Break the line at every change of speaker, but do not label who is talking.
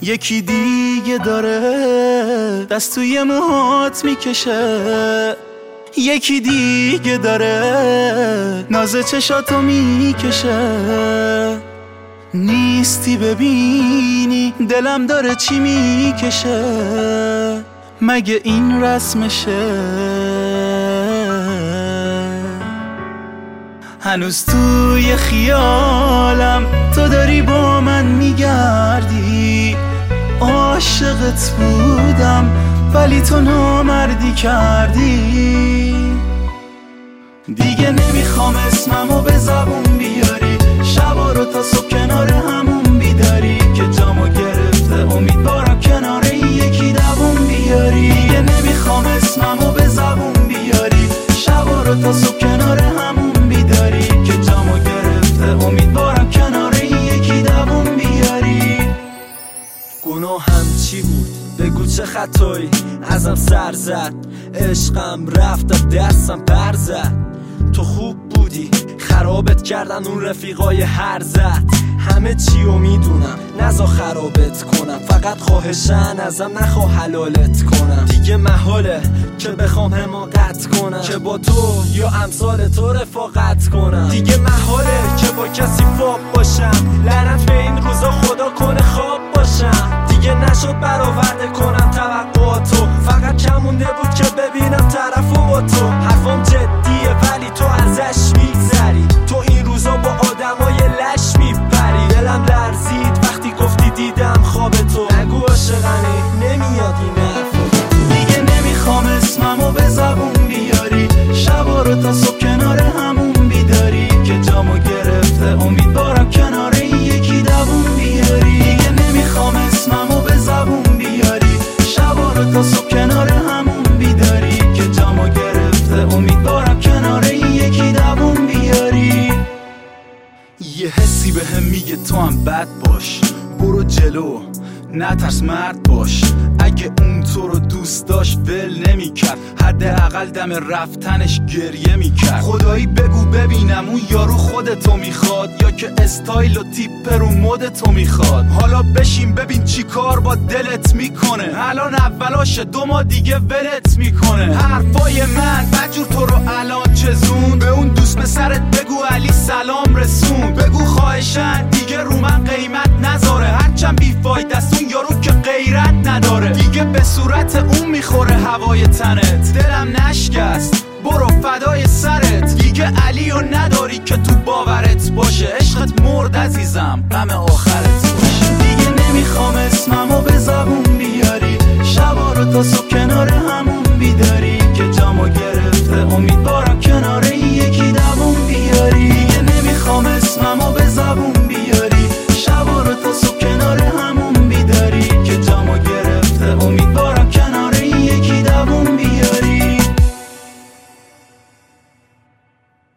یکی دیگه داره دست توی موهات میکشه، یکی دیگه داره ناز چشاتو میکشه. نیستی ببینی دلم داره چی میکشه، مگه این رسمشه؟ هنوز توی خیالم تو داری با من میگردی، عاشقت بودم ولی تو نامردی کردی. دیگه نمیخوام اسممو به زبون بیاری، شبا رو تا صبح کنار همون بیداری که جامو گرفته امیدوارم کنار این یکی دووم بیاری. دیگه نمیخوام اسممو به زبون بیاری، شبا رو تا صبح کنار همون بیداری که جامو گرفته امیدوارم کنار این یکی دووم بیاری.
گناهم چی بود؟ بگو چه خطایی ازم سر زد، عشقم رفت از دستم پر زد. تو خوب بودی خرابت کردن اون رفیقای هر زد، همه چیو میدونم نزا خرابت کنم، فقط خواهشن ازم نخوا حلالت کنم. دیگه محاله که بخوام حماقت کنم که با تو یا امثال تو رفاقت کنم. دیگه محاله که با کسی فاب باشم، لعنت به این روزا خدا کنه خواب باشم. دیگه نشد برآورده کنم توقعاتو، فقط کم مونده بود که ببینم طرفو با تو. حرفم جدیه ولی تو ازش میگذری، تو این روزا با آدمای لش میپری. دلم لرزید وقتی گفتی دیدم خواب تو، نگو عاشقانه نمیاد این حرفا.
دیگه نمیخوام اسممو به زبون بیاری، شبا رو تا صبح کنار همون بیداری که جامو گرفته امیدوارم کنار این یکی دووم بیاری. دیگه نمیخوام اسممو به زبون بیاری، شبا رو تا صبح کنار همون بیداری که جامو گرفته امیدوارم کنار این یکی دووم بیاری. یه حسی بهم میگه تو هم بد باش، برو جلو نترس مرد باش. اگه اون تو رو دوست داشت ول نمیکرد، حداقل دم رفتنش گریه میکرد. خدایی بگو ببینم اون یارو خودتو میخواد یا که استایل و تیپ رو مدتو میخواد. حالا بشین ببین چی کار با دلت میکنه، الان اولاشه 2 ماه دیگه ولت میکنه. حرفای من بجور تو رو الان چزون، به اون دوست پسرت بگو علی سلام رسون. بگو خواهشن دیگه رو من قیمت نذاره، هرچند بیفاید است اون یارو که غیرت نداره. دیگه به صورت اون میخوره هوای تنت، دلم نشکست برو فدای سرت. دیگه علی و نداری که تو باورت باشه، عشقت مرد عزیزم غم آخرت باشه. دیگه نمیخوام اسممو به زبون بیاری، شبا رو تا صبح کنار همون بیداری که جامو گرفته امیدوارم